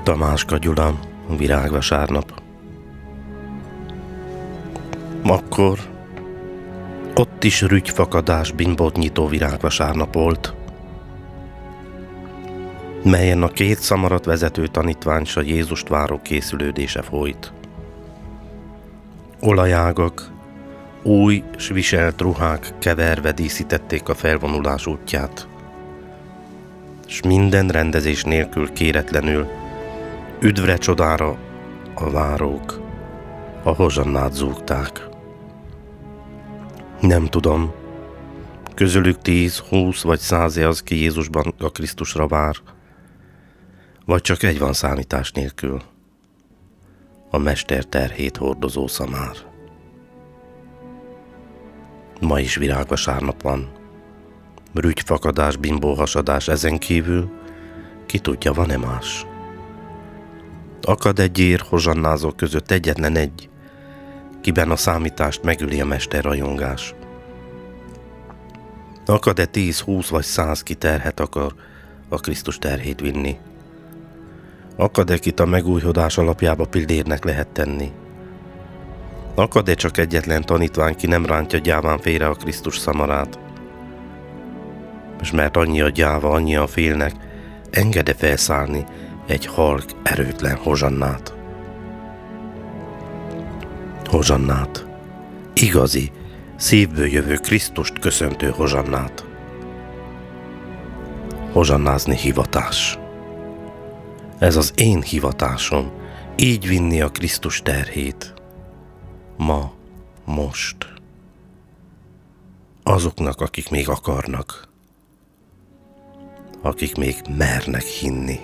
Tamáska Gyula, virágvasárnap. Akkor ott is rügyfakadás bimbót nyitó virágvasárnap volt, melyen a két szamarat vezető tanítvány s a Jézust váró készülődése folyt. Olajágak, új s viselt ruhák keverve díszítették a felvonulás útját, s minden rendezés nélkül kéretlenül, üdvre csodára a várók a hozsannát zúgták. Nem tudom, közülük 10, 20 vagy 100 az, ki Jézusban a Krisztusra vár, vagy csak egy van számítás nélkül, a mester terhét hordozó szamár. Ma is virágvasárnap van, rügyfakadás, bimbóhasadás, ezen kívül ki tudja, van-e más? Akad egy gyér hozsannázók között egyetlen egy, kiben a számítást megüli a mester rajongás. Akad-e 10, 20 vagy 100, ki terhet akar a Krisztus terhét vinni? Akad-e, kit a megújhodás alapjába pillérnek lehet tenni? Akad-e csak egyetlen tanítvány, ki nem rántja gyáván félre a Krisztus szamarát? És mert annyi a gyáva, annyian félnek, enged-e felszállni egy halk, erőtlen hozsannát? Hozsannát, igazi, szívből jövő Krisztust köszöntő hozsannát. Hozsannázni hivatás. Ez az én hivatásom, így vinni a Krisztus terhét. Ma, most. Azoknak, akik még akarnak. Akik még mernek hinni.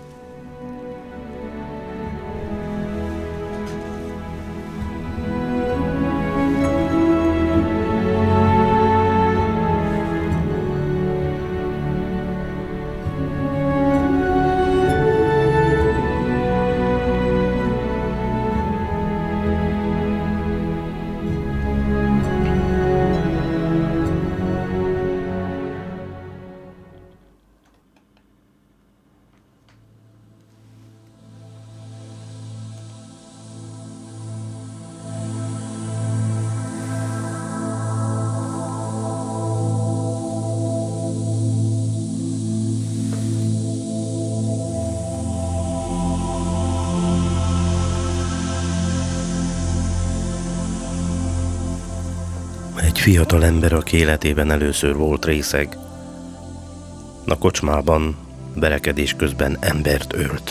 Egy fiatal ember, aki életében először volt részeg, a kocsmában verekedés közben embert ölt.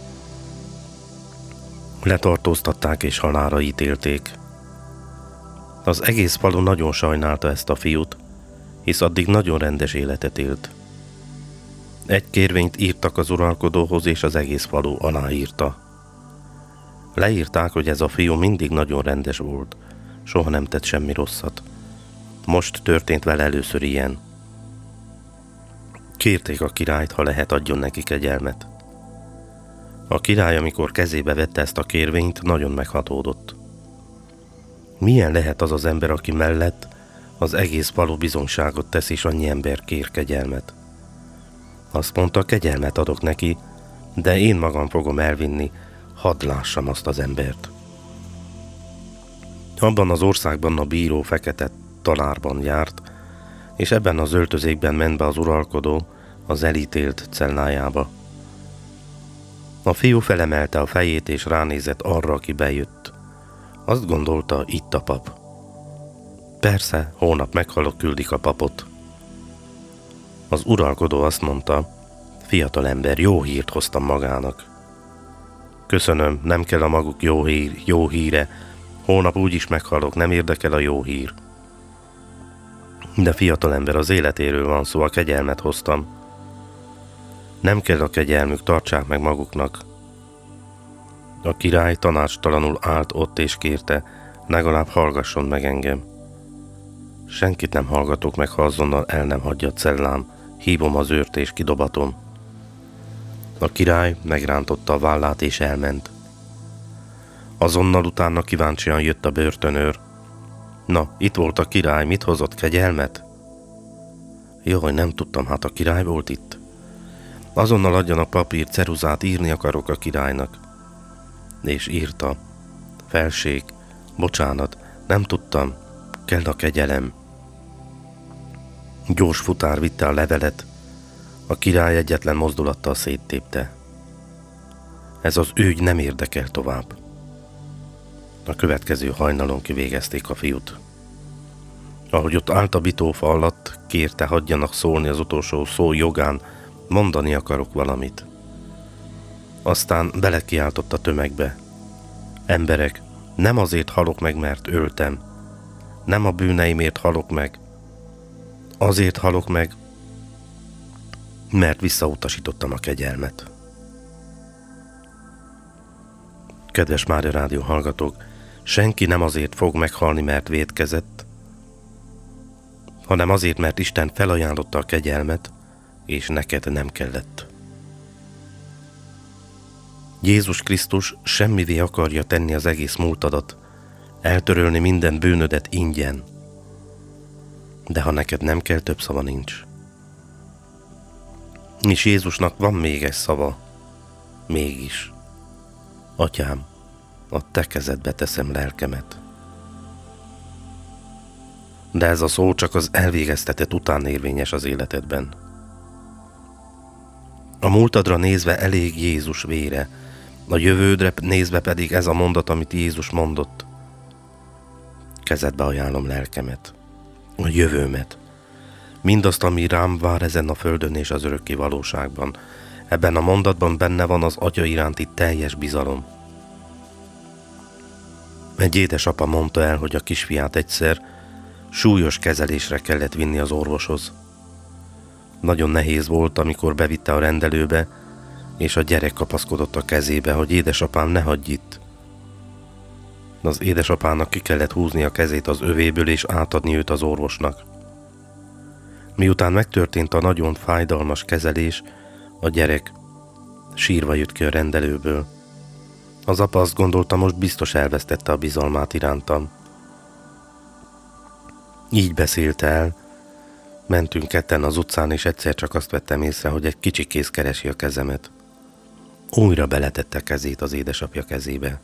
Letartóztatták és halálra ítélték. Az egész falu nagyon sajnálta ezt a fiút, hisz addig nagyon rendes életet élt. Egy kérvényt írtak az uralkodóhoz, és az egész falu aláírta. Leírták, hogy ez a fiú mindig nagyon rendes volt, soha nem tett semmi rosszat. Most történt vele először ilyen. Kérték a királyt, ha lehet, adjon neki kegyelmet. A király, amikor kezébe vette ezt a kérvényt, nagyon meghatódott. Milyen lehet az az ember, aki mellett az egész falu bizonyságot tesz, és annyi ember kér kegyelmet? Azt mondta, kegyelmet adok neki, de én magam fogom elvinni, hadd lássam azt az embert. Abban az országban a bíró fekete talárban járt, és ebben az öltözékben ment be az uralkodó az elítélt cellájába. A fiú felemelte a fejét, és ránézett arra, aki bejött. Azt gondolta, itt a pap. Persze, holnap meghalok, küldik a papot. Az uralkodó azt mondta, fiatal ember, jó hírt hoztam magának. Köszönöm, nem kell a maguk jó híre, holnap úgyis meghalok, nem érdekel a jó hír. De fiatalember, az életéről van szó, a kegyelmet hoztam. Nem kell a kegyelmük, tartsák meg maguknak. A király tanácstalanul állt ott és kérte, legalább hallgasson meg engem. Senkit nem hallgatok meg, ha azonnal el nem hagyja a cellám, hívom az őrt és kidobatom. A király megrántotta a vállát és elment. Azonnal utána kíváncsian jött a börtönőr. Na, itt volt a király, mit hozott, kegyelmet? Jaj, nem tudtam, hát a király volt itt. Azonnal adjanak papírt, ceruzát, írni akarok a királynak. És írta: Felség, bocsánat, nem tudtam, kell a kegyelem. Gyors futár vitte a levelet, a király egyetlen mozdulattal széttépte. Ez az ügy nem érdekel tovább. A következő hajnalon kivégezték a fiút. Ahogy ott állt a bitófa alatt, kérte, hagyjanak szólni az utolsó szó jogán, mondani akarok valamit. Aztán belekiáltott a tömegbe: Emberek, nem azért halok meg, mert öltem. Nem a bűneimért halok meg. Azért halok meg, mert visszautasítottam a kegyelmet. Kedves Mária Rádió hallgatók, senki nem azért fog meghalni, mert vétkezett, hanem azért, mert Isten felajánlotta a kegyelmet, és neked nem kellett. Jézus Krisztus semmivé akarja tenni az egész múltadat, eltörölni minden bűnödet ingyen. De ha neked nem kell, több szava nincs. És Jézusnak van még egy szava. Mégis. Atyám, a te kezedbe teszem lelkemet. De ez a szó csak az elvégeztetett után érvényes az életedben. A múltadra nézve elég Jézus vére, a jövődre nézve pedig ez a mondat, amit Jézus mondott. Kezedbe ajánlom lelkemet, a jövőmet, mindazt, ami rám vár ezen a földön és az örökké valóságban. Ebben a mondatban benne van az Atya iránti teljes bizalom. Egy édesapa mondta el, hogy a kisfiát egyszer súlyos kezelésre kellett vinni az orvoshoz. Nagyon nehéz volt, amikor bevitte a rendelőbe, és a gyerek kapaszkodott a kezébe, hogy édesapám, ne hagyj itt. Az édesapának ki kellett húzni a kezét az övéből, és átadni őt az orvosnak. Miután megtörtént a nagyon fájdalmas kezelés, a gyerek sírva jött ki a rendelőből. Az apa azt gondolta, most biztos elvesztette a bizalmát irántam. Így beszélt el, mentünk ketten az utcán, és egyszer csak azt vettem észre, hogy egy kicsi kéz keresi a kezemet. Újra beletette kezét az édesapja kezébe.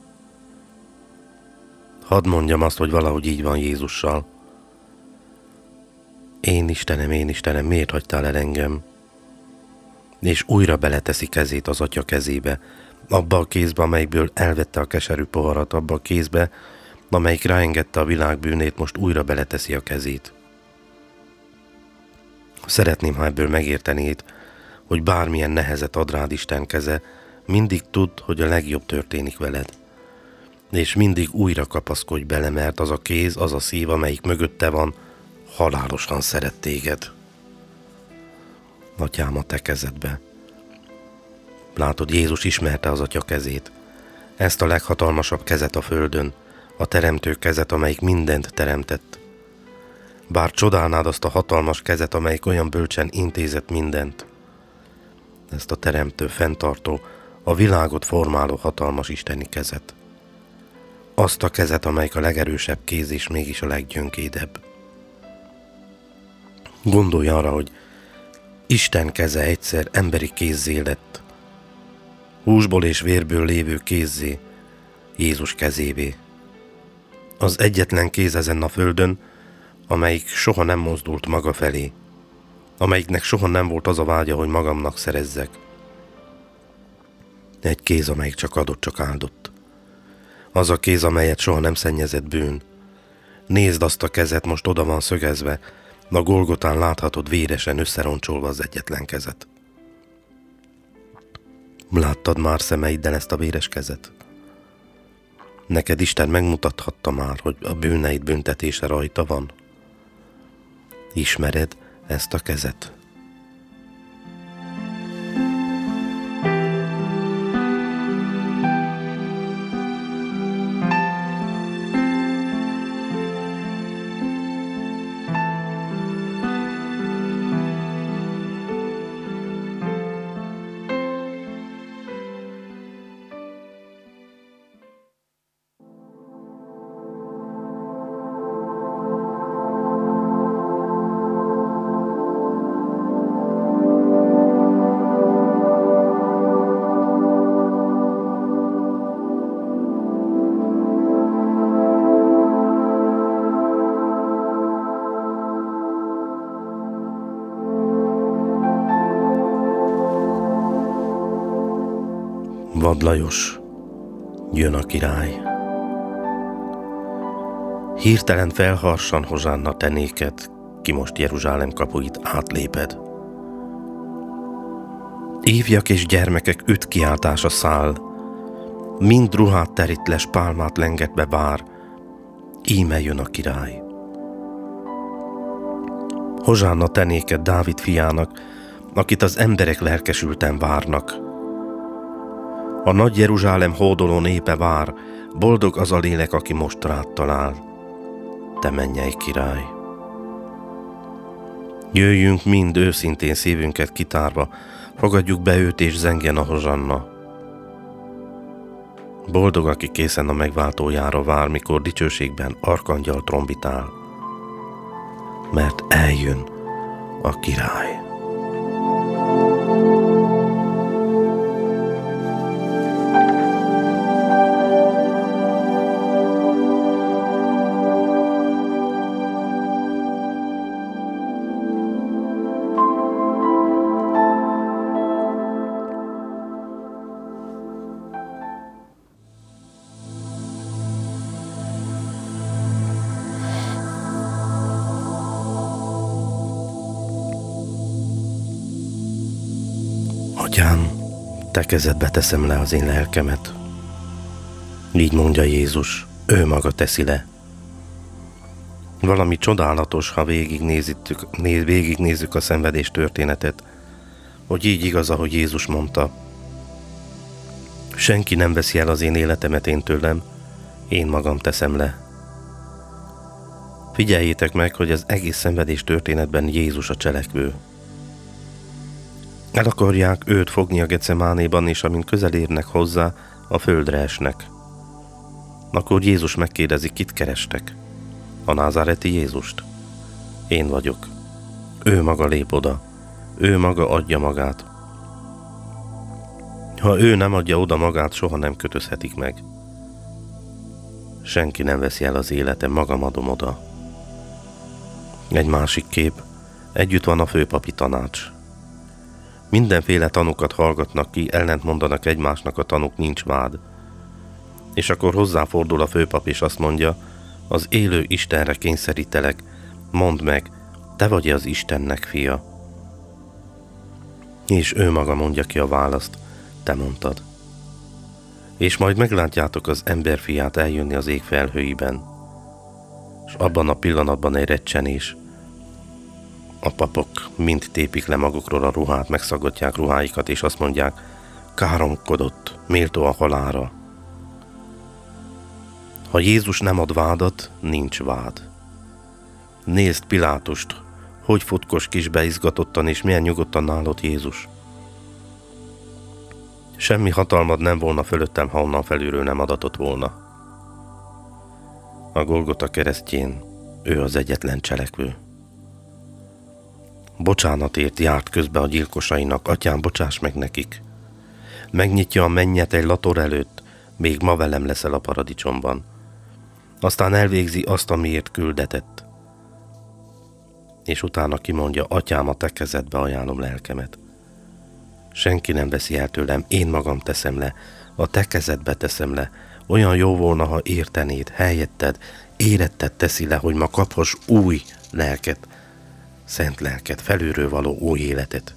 Hadd mondjam azt, hogy valahogy így van Jézussal. Én Istenem, miért hagytál el engem? És újra beleteszi kezét az Atya kezébe, abba a kézbe, amelyikből elvette a keserű poharat, abba a kézbe, amelyik ráengedte a világ bűnét, most újra beleteszi a kezét. Szeretném, ha ebből megértenéd, hogy bármilyen nehezet ad rád Isten keze, mindig tudd, hogy a legjobb történik veled. És mindig újra kapaszkodj bele, mert az a kéz, az a szív, amelyik mögötte van, halálosan szeret téged. Atyám, a te kezedbe. Látod, Jézus ismerte az Atya kezét. Ezt a leghatalmasabb kezet a földön, a teremtő kezet, amelyik mindent teremtett. Bár csodálnád azt a hatalmas kezet, amelyik olyan bölcsen intézett mindent. Ezt a teremtő, fenntartó, a világot formáló hatalmas isteni kezet. Azt a kezet, amelyik a legerősebb kéz és mégis a leggyöngédebb. Gondolj arra, hogy Isten keze egyszer emberi kézzé lett. Húsból és vérből lévő kézzé, Jézus kezévé. Az egyetlen kéz ezen a földön, amelyik soha nem mozdult maga felé, amelyiknek soha nem volt az a vágya, hogy magamnak szerezzek. Egy kéz, amelyik csak adott, csak áldott. Az a kéz, amelyet soha nem szennyezett bűn. Nézd azt a kezet, most oda van szögezve, a Golgotán láthatod véresen összeroncsolva az egyetlen kezet. Láttad már szemeiddel ezt a véres kezet? Neked Isten megmutathatta már, hogy a bűneid büntetése rajta van? Ismered ezt a kezet? Vad Lajos, jön a király. Hirtelen felharsan hozsánna te néked, ki most Jeruzsálem kapuit átléped. Ifjak és gyermekek üt kiáltása száll, mind ruhát terítles pálmát lengetve vár, íme jön a király. Hozsánna te néked Dávid fiának, akit az emberek lelkesülten várnak. A nagy Jeruzsálem hódoló népe vár, boldog az a lélek, aki most rád talál, te mennyei király. Jöjjünk mind őszintén szívünket kitárva, fogadjuk be őt és zengjen a hozsanna. Boldog, aki készen a megváltójára vár, mikor dicsőségben arkangyal trombitál, mert eljön a király. Atyám, te kezedbe teszem le az én lelkemet. Így mondja Jézus, ő maga teszi le. Valami csodálatos, ha végignézzük a szenvedés történetet, hogy így igaz, ahogy Jézus mondta. Senki nem veszi el az én életemet én tőlem, én magam teszem le. Figyeljétek meg, hogy az egész szenvedés történetben Jézus a cselekvő. El akarják őt fogni a Gecemánéban, és amint közel érnek hozzá, a földre esnek. Akkor Jézus megkérdezi, kit kerestek? A názáreti Jézust? Én vagyok. Ő maga lép oda. Ő maga adja magát. Ha ő nem adja oda magát, soha nem kötözhetik meg. Senki nem veszi el az életem, magam adom oda. Egy másik kép. Együtt van a főpapi tanács. Mindenféle tanukat hallgatnak ki, ellentmondanak egymásnak, a tanuk, nincs vád. És akkor hozzáfordul a főpap, és azt mondja, az élő Istenre kényszerítelek, mondd meg, te vagy az Istennek fia. És ő maga mondja ki a választ, te mondtad. És majd meglátjátok az emberfiát eljönni az ég felhőiben. És abban a pillanatban egy recsenés. A papok mind tépik le magukról a ruhát, megszaggatják ruháikat, és azt mondják, káromkodott, méltó a halálra. Ha Jézus nem ad vádat, nincs vád. Nézd Pilátust, hogy futkos kisbe izgatottan, és milyen nyugodtan állott Jézus. Semmi hatalmad nem volna fölöttem, ha onnan felülről nem adatott volna. A Golgota keresztjén ő az egyetlen cselekvő. Bocsánatért járt közbe a gyilkosainak, atyám, bocsáss meg nekik. Megnyitja a mennyet egy lator előtt, még ma velem leszel a paradicsomban. Aztán elvégzi azt, amiért küldetett. És utána kimondja, atyám, a te kezedbe ajánlom lelkemet. Senki nem veszi el tőlem, én magam teszem le, a te kezedbe teszem le. Olyan jó volna, ha értenéd, helyetted, éretted teszi le, hogy ma kaphass új lelket, szent lelket, felülről való új életet.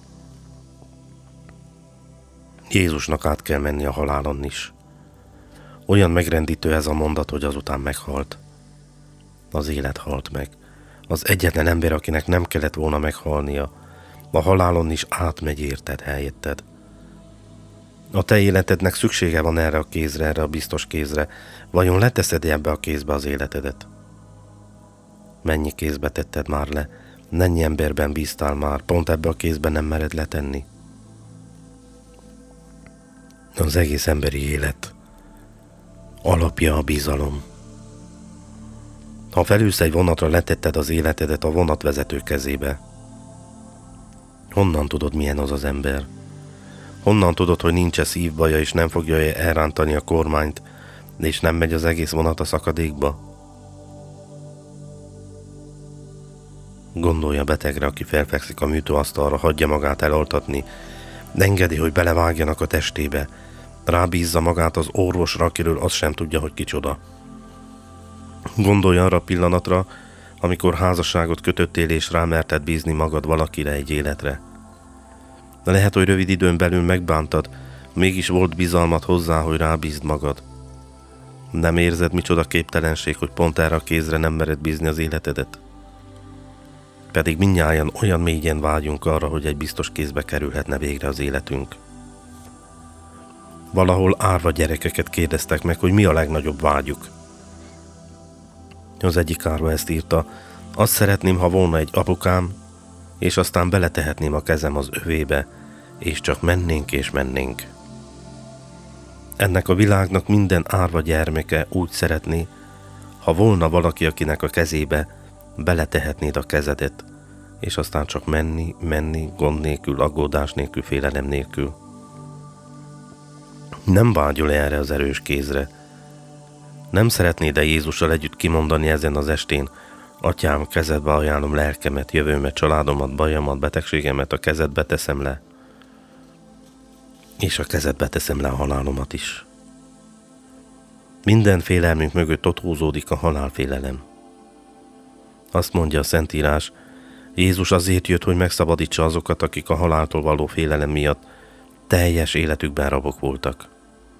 Jézusnak át kell menni a halálon is. Olyan megrendítő ez a mondat, hogy azután meghalt. Az élet halt meg. Az egyetlen ember, akinek nem kellett volna meghalnia, a halálon is átmegy érted, helyetted. A te életednek szüksége van erre a kézre, erre a biztos kézre. Vajon leteszed ebbe a kézbe az életedet? Mennyi kézbe tetted már le? Mennyi emberben bíztál már? Pont ebbe a kézbe nem mered letenni? Az egész emberi élet alapja a bizalom. Ha felülsz egy vonatra, letetted az életedet a vonatvezető kezébe. Honnan tudod, milyen az az ember? Honnan tudod, hogy nincs-e szívbaja, és nem fogja elrántani a kormányt, és nem megy az egész vonat a szakadékba? Gondolja betegre, aki felfekszik a műtőasztalra, hagyja magát eloltatni, de engedi, hogy belevágjanak a testébe, Rábízza magát az orvosra, akiről azt sem tudja, hogy kicsoda. Gondolj arra a pillanatra, amikor házasságot kötöttél és rámerted bízni magad valakire egy életre. De lehet, hogy rövid időn belül megbántad, mégis volt bizalmad hozzá, hogy rábízd magad. Nem érzed, micsoda képtelenség, hogy pont erre a kézre nem mered bízni az életedet? Pedig mindnyájan olyan mélyen vágyunk arra, hogy egy biztos kézbe kerülhetne végre az életünk. Valahol árva gyerekeket kérdeztek meg, hogy mi a legnagyobb vágyuk. Az egyik árva ezt írta: azt szeretném, ha volna egy apukám, és aztán beletehetném a kezem az övébe, és csak mennénk és mennénk. Ennek a világnak minden árva gyermeke úgy szeretné, ha volna valaki, akinek a kezébe beletehetnéd a kezedet, és aztán csak menni, gond nélkül, aggódás nélkül, félelem nélkül. Nem vágyol erre az erős kézre? Nem szeretnéd-e Jézussal együtt kimondani ezen az estén: Atyám, kezedbe ajánlom lelkemet, jövőmet, családomat, bajamat, betegségemet, a kezedbe teszem le, és a kezedbe teszem le a halálomat is. Minden félelmünk mögött ott húzódik a halálfélelem. Azt mondja a Szentírás, Jézus azért jött, hogy megszabadítsa azokat, akik a haláltól való félelem miatt teljes életükben rabok voltak.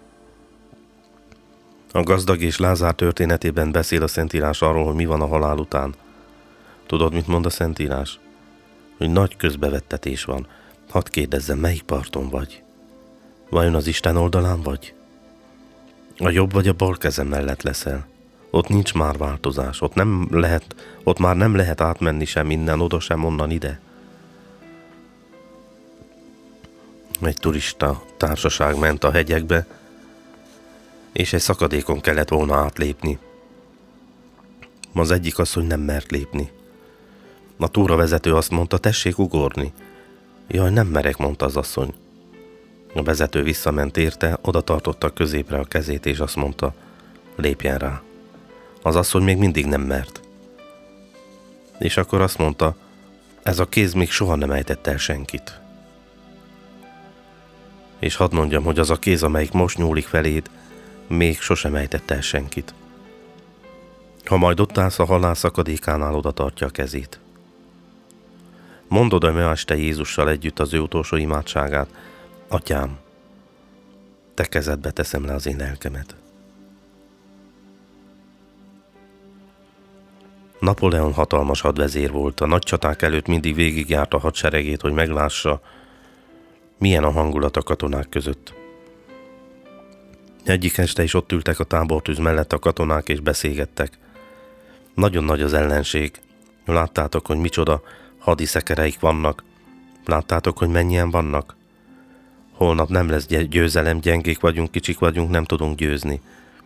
A gazdag és Lázár történetében beszél a Szentírás arról, hogy mi van a halál után. Tudod, mit mond a Szentírás? Hogy nagy közbevettetés van. Hadd kérdezzem, melyik parton vagy? Vajon az Isten oldalán vagy? A jobb vagy a bal kezem mellett leszel. Ott nincs már változás, ott már nem lehet átmenni sem innen, oda sem onnan ide. Egy turista társaság ment a hegyekbe, és egy szakadékon kellett volna átlépni. Az egyik asszony nem mert lépni. A túravezető azt mondta, tessék ugorni. Jaj, nem merek, mondta az asszony. A vezető visszament érte, oda tartotta középre a kezét, és azt mondta, lépjen rá. Az asszony még mindig nem mert. És akkor azt mondta, ez a kéz még soha nem ejtett el senkit. És hadd mondjam, hogy az a kéz, amelyik most nyúlik feléd, még sosem ejtett el senkit. Ha majd ott állsz a halál szakadékánál, oda tartja a kezét. Mondod a ma este Jézussal együtt az ő utolsó imádságát: Atyám, te kezedbe teszem le az én lelkemet. Napóleon hatalmas hadvezér volt, a nagy csaták előtt mindig végigjárt a hadseregét, hogy meglássa, milyen a hangulat a katonák között. Egyik este is ott ültek a tábortűz mellett a katonák és beszélgettek. Nagyon nagy az ellenség. Láttátok, hogy micsoda hadiszekereik vannak? Láttátok, hogy mennyien vannak? Holnap nem lesz győzelem, gyengék vagyunk, kicsik vagyunk, nem tudunk győzni.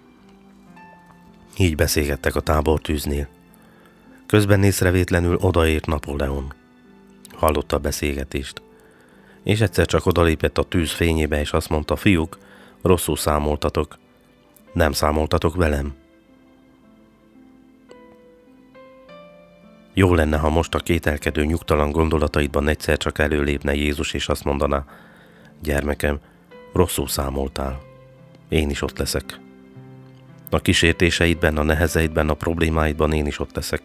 Így beszélgettek a tábortűznél. Közben észrevétlenül odaért Napóleon. Hallotta a beszélgetést. És egyszer csak odalépett a tűz fényébe, és azt mondta: fiúk, rosszul számoltatok. Nem számoltatok velem. Jó lenne, ha most a kételkedő, nyugtalan gondolataidban egyszer csak előlépne Jézus, és azt mondaná: gyermekem, rosszul számoltál. Én is ott leszek. A kísértéseidben, a nehezeidben, a problémáidban én is ott leszek.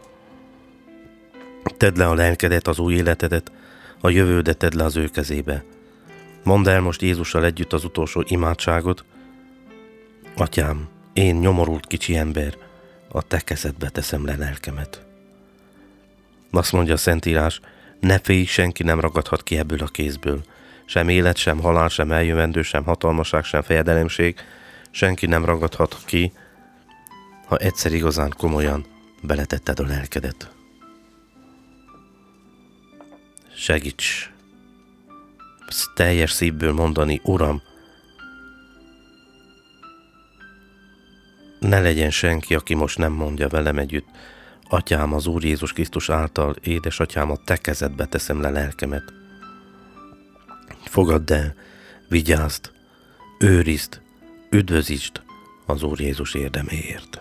Tedd le a lelkedet, az új életedet, a jövődet tedd le az ő kezébe. Mondd el most Jézussal együtt az utolsó imádságot: Atyám, én nyomorult kicsi ember, a te kezedbe teszem le lelkemet. Azt mondja a Szentírás, ne félj, senki nem ragadhat ki ebből a kézből. Sem élet, sem halál, sem eljövendő, sem hatalmaság, sem fejedelemség, senki nem ragadhat ki, ha egyszer igazán komolyan beletetted a lelkedet. Segíts teljes szívből mondani: Uram, ne legyen senki, aki most nem mondja velem együtt: Atyám, az Úr Jézus Krisztus által, édesatyám, a te kezedbe teszem le lelkemet. Fogadd el, vigyázd, őrizd, üdvözítsd az Úr Jézus érdeméért.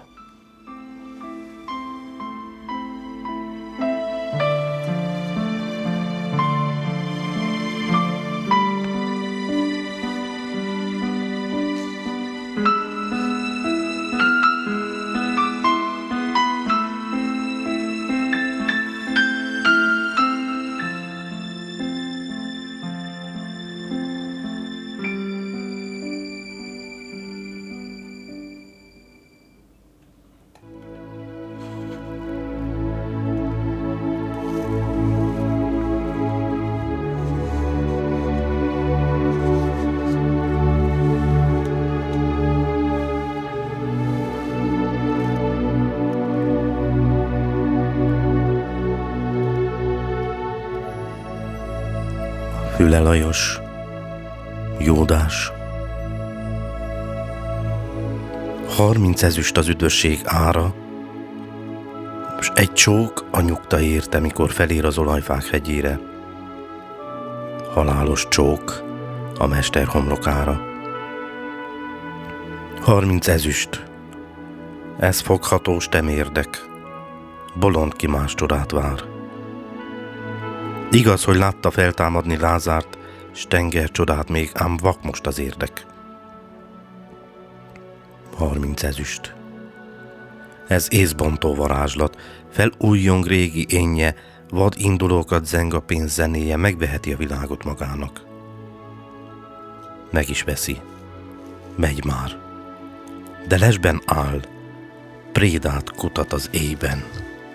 Füle Lajos, Jódás. 30 ezüst az üdvösség ára, s egy csók a nyugta érte, mikor felér az olajfák hegyére. Halálos csók a mester homlokára. 30 ezüst, ez foghatós temérdek, bolond ki más csodát vár. Igaz, hogy látta feltámadni Lázárt, s tenger csodát még, ám vak most az érdek. 30 ezüst. Ez észbontó varázslat, felújjong régi énje, vad indulókat zeng a pénz zenéje, megveheti a világot magának. Meg is veszi. Megy már. De lesben áll, prédát kutat az éjben.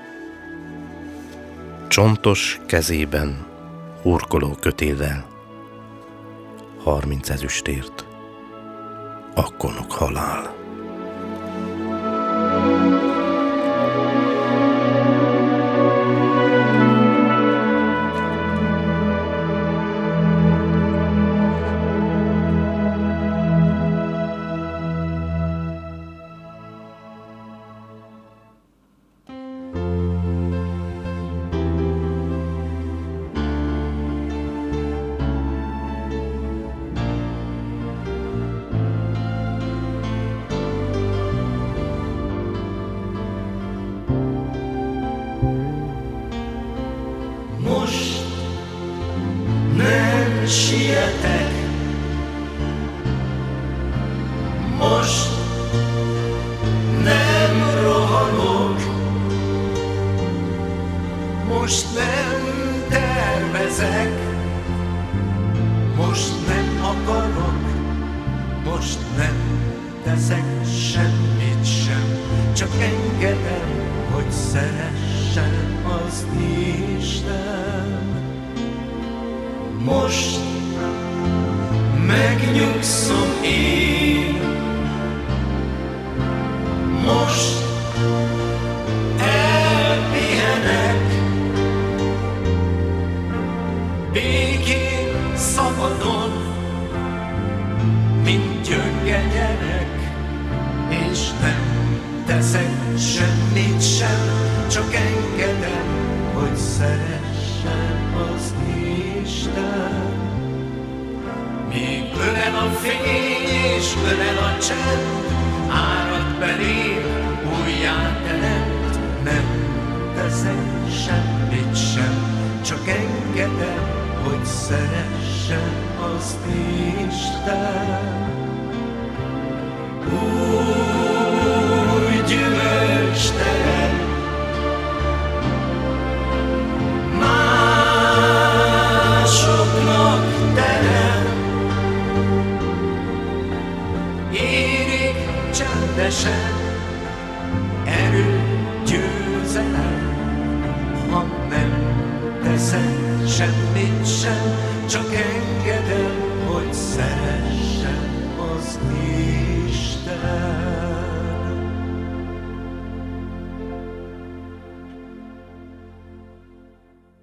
Csontos kezében, hurkoló kötéllel, 30 ezüstért, akkonok halál. Nem sietek, most nem rohanok, most nem tervezek, most nem akarok, most nem teszek semmit sem, csak engedem, hogy szeressen az Isten. Most megnyugszom én, most elpihenek, békén szabadon, mint gyönge gyerek, és nem teszek semmit sem, csak engedem, hogy szeressen az Isten. Míg ölel a fény és ölel a csend, árad belém, újjá teremt, nem teszek semmit sem, csak engedem, hogy szeressen az Isten. Új gyümölcs terem, másoknak terem, érik csendesen, erő, győzelem, ha nem teszek semmit sem, csak engedem, hogy szeressen az Isten.